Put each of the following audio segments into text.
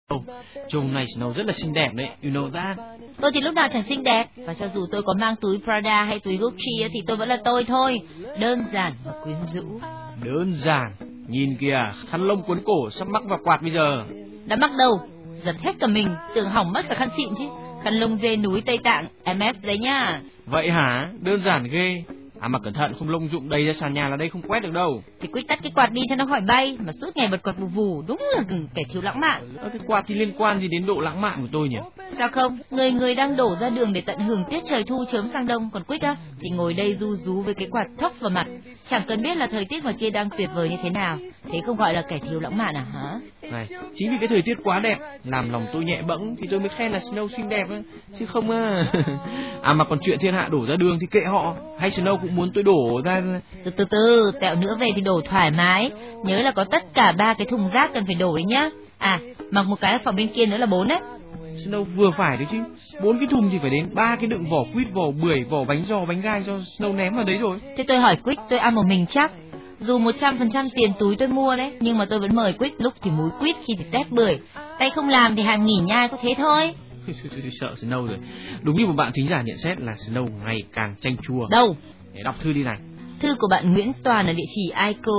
Trông này Snow rất là xinh đẹp đấy, you know that. Tôi thì lúc nào chẳng xinh đẹp, và cho dù tôi có mang túi Prada hay túi Gucci thì tôi vẫn là tôi thôi, đơn giản và quyến rũ. Đơn giản, nhìn kìa, khăn lông cuốn cổ sắp mắc vào quạt bây giờ. Đã mắc đâu, giật hết cả mình, tưởng hỏng mất cả khăn xịn chứ. Khăn lông dê núi Tây Tạng, MS đấy nhá. Vậy hả, đơn giản ghê. À mà cẩn thận không lông rụng đầy ra sàn nhà là đây không quét được đâu. Thì quyết tắt cái quạt đi cho nó khỏi bay, mà suốt ngày bật quạt vù vù, đúng là kẻ thiếu lãng mạn. Cái quạt thì liên quan gì đến độ lãng mạn của tôi nhỉ? Sao không, người người đang đổ ra đường để tận hưởng tiết trời thu chớm sang đông, còn Quyết á thì ngồi đây ru rú với cái quạt thốc vào mặt, chẳng cần biết là thời tiết ngoài kia đang tuyệt vời như thế nào. Thế không gọi là kẻ thiếu lãng mạn à hả? Này, chính vì cái thời tiết quá đẹp làm lòng tôi nhẹ bẫng thì tôi mới khen là Snow xinh đẹp á, chứ không à mà còn chuyện thiên hạ đổ ra đường thì kệ họ, hay Snow cũng muốn tôi đổ ra. Từ từ, tẹo nữa về thì đổ thoải mái, nhớ là có tất cả 3 cái thùng rác cần phải đổ đấy nhá. À, mặc một cái ở phòng bên kia nữa là 4 đấy. Snow vừa phải đấy chứ, 4 cái thùng thì phải đến 3 cái đựng vỏ quýt, vỏ bưởi, vỏ bánh giò, bánh gai do Snow ném vào đấy rồi. Thế tôi hỏi Quyết, tôi ăn một mình chắc. Dù 100% tiền túi tôi mua đấy, nhưng mà tôi vẫn mời Quyết, lúc thì múi quýt, khi thì tép bưởi. Tay không làm thì hàng nghỉ nhai, có thế thôi. Sợ Snow rồi. Đúng như một bạn thính giả nhận xét là Snow ngày càng chanh chua. Đâu? Để đọc thư đi này. Thư của bạn Nguyễn Toàn ở địa chỉ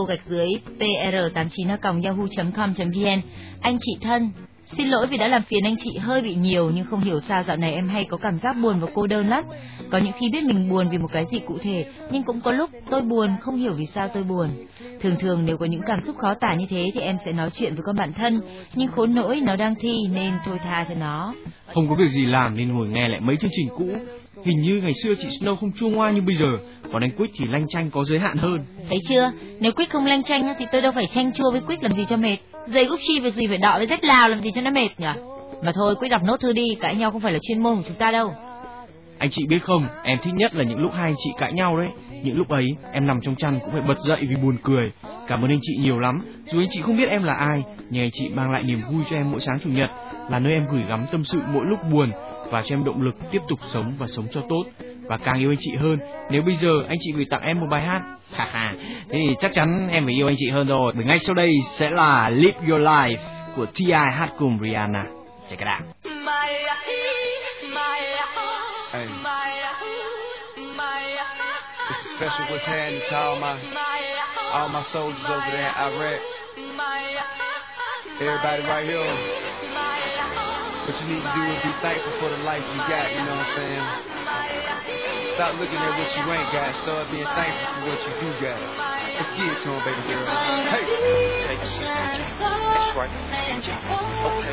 ico_pr89@yahoo.com.vn. Anh chị thân, xin lỗi vì đã làm phiền anh chị hơi bị nhiều, nhưng không hiểu sao dạo này em hay có cảm giác buồn và cô đơn lắm. Có những khi biết mình buồn vì một cái gì cụ thể, nhưng cũng có lúc tôi buồn không hiểu vì sao tôi buồn. Thường nếu có những cảm xúc khó tả như thế thì em sẽ nói chuyện với con bạn thân, nhưng khốn nỗi nó đang thi nên thôi tha cho nó. Không có việc gì làm nên ngồi nghe lại mấy chương trình cũ. Hình như ngày xưa chị Snow không chua ngoa như bây giờ, còn anh Quyết thì lanh chanh có giới hạn hơn. Thấy chưa, nếu Quyết không lanh chanh thì tôi đâu phải chanh chua với Quyết làm gì cho mệt. Giày Gucci việc gì phải đọ với rách Lào làm gì cho nó mệt nhỉ? Mà thôi, Quyết đọc nốt thư đi, cãi nhau không phải là chuyên môn của chúng ta đâu. Anh chị biết không, em thích nhất là những lúc hai anh chị cãi nhau đấy. Những lúc ấy em nằm trong chăn cũng phải bật dậy vì buồn cười. Cảm ơn anh chị nhiều lắm. Dù anh chị không biết em là ai, nhưng anh chị mang lại niềm vui cho em mỗi sáng chủ nhật, là nơi em gửi gắm tâm sự mỗi lúc buồn và cho em động lực tiếp tục sống và sống cho tốt. Và càng yêu anh chị hơn nếu bây giờ anh chị gửi tặng em một bài hát. Thế thì chắc chắn em phải yêu anh chị hơn rồi. Bởi ngay sau đây sẽ là Live Your Life của T.I. hát cùng Rihanna. Check it out. Hey. This is special what's happening to all my soldiers over there in Iraq. Everybody right here. What you need to do is be thankful for the life you got, you know what I'm saying? Stop looking at what you ain't got, start being thankful for what you do got. Let's get it to him, baby girl. Hey! That's right. Okay.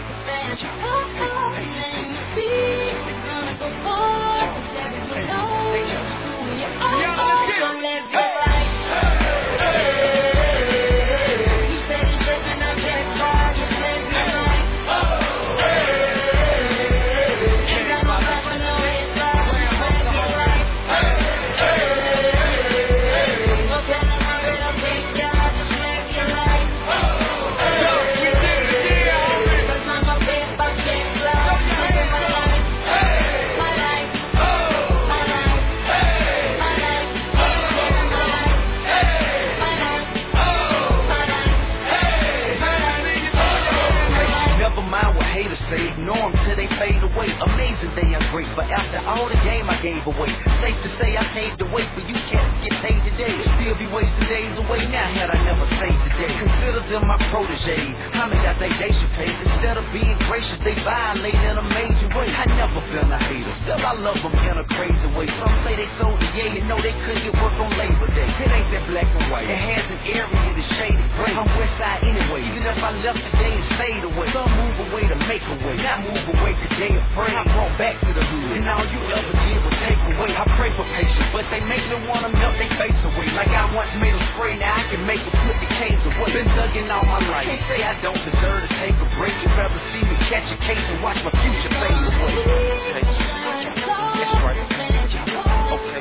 Ignore them till they fade away. Amazing they are great, but after all the game I gave away. Safe to say I paved the way for you cats to get paid today. Still be wasting days away now had I never saved the day. Consider them my protege. How much I think they should pay? Instead of being gracious, they violate in a major way. I never been a hater, still I love them in a crazy way. Some say they sold the yay and know they couldn't get work on Labor Day. It ain't that black and white. It has an area that's shaded gray. I'm west side anyway. Even if I left today and stayed away, some move away to make a way. Not move away cause they afraid. I brought back to the hood, and all you ever did was take away. I pray for patience, but they make me wanna melt their face away. Like I once made them spray, now I can make them put the case away. Been thugging all my life, can't say I don't deserve to take a break. You'd rather see me catch a case and watch my future fade away. Okay. That's right. Okay.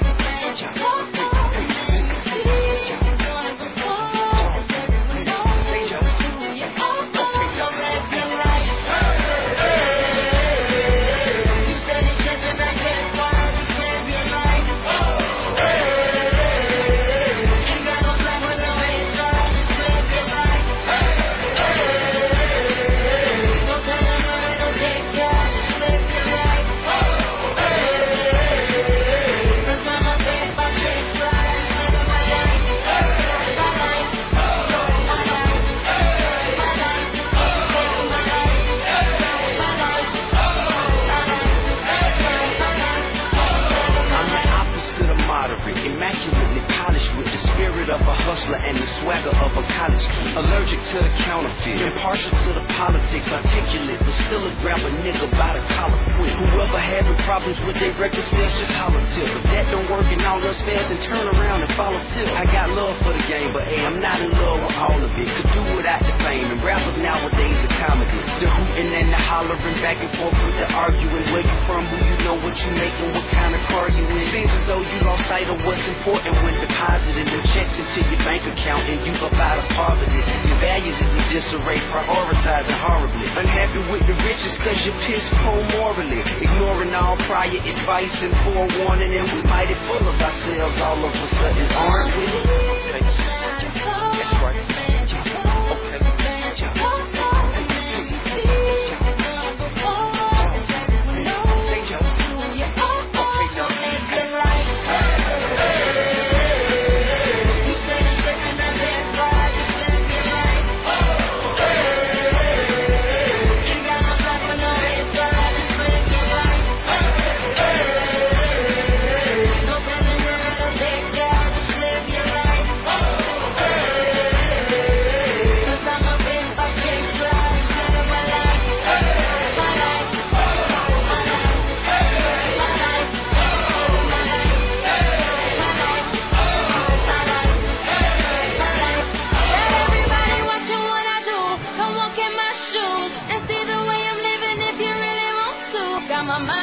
hustler and the swagger of a college kid. Allergic to the counterfeit, impartial to the politics, articulate, but still a grab a nigga by the collar quick. Whoever having problems with their record sales, just holler tip. If that don't work and all us fast, then turn around and follow tip. I got love for the game, but hey, I'm not in love with all of it. Could do without the fame, and rappers nowadays are comedy. The hooting and the hollering, back and forth with the arguing. Where you from, who you know, what you making, what kind of car you in. Seems as though you lost sight of what's important when depositing them checks into your bank account and you up out of poverty. Your values is in disarray, prioritizing horribly. Unhappy with the riches cause you're piss poor morally. Ignoring all prior advice and forewarning, and we mighty full of ourselves all of a sudden, aren't we? Okay. That's right. Okay. My mind.